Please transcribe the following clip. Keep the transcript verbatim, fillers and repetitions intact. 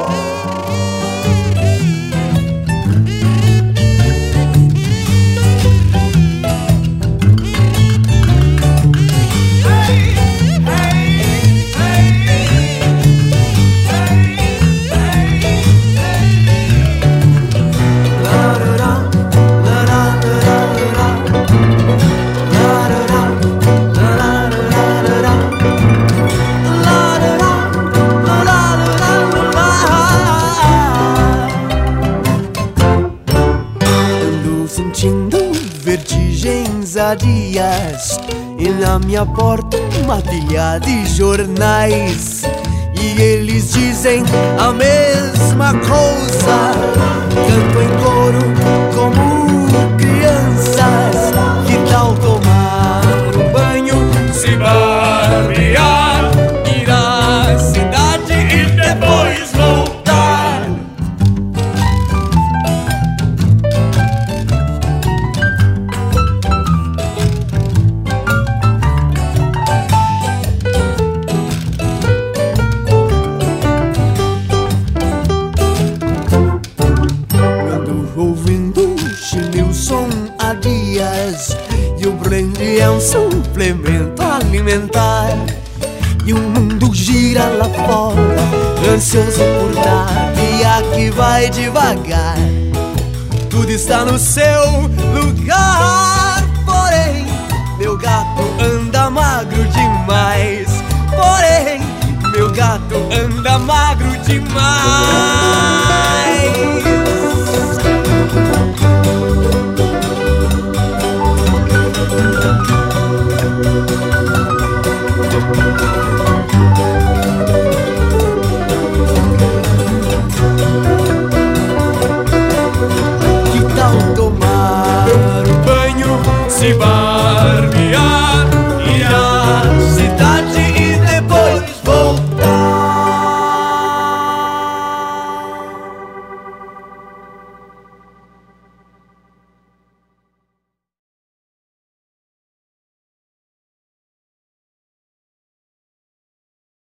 há dias e na minha porta uma pilha de jornais e eles dizem a mesma coisa. Canto em coro como crianças. Que tal tomar um banho, se barbear, ir à cidade e depois voltar? E o blend é um suplemento alimentar. E o mundo gira lá fora, ansioso por dar. E aqui vai devagar, tudo está no seu lugar. Porém, meu gato anda magro demais. Porém, meu gato anda magro demais.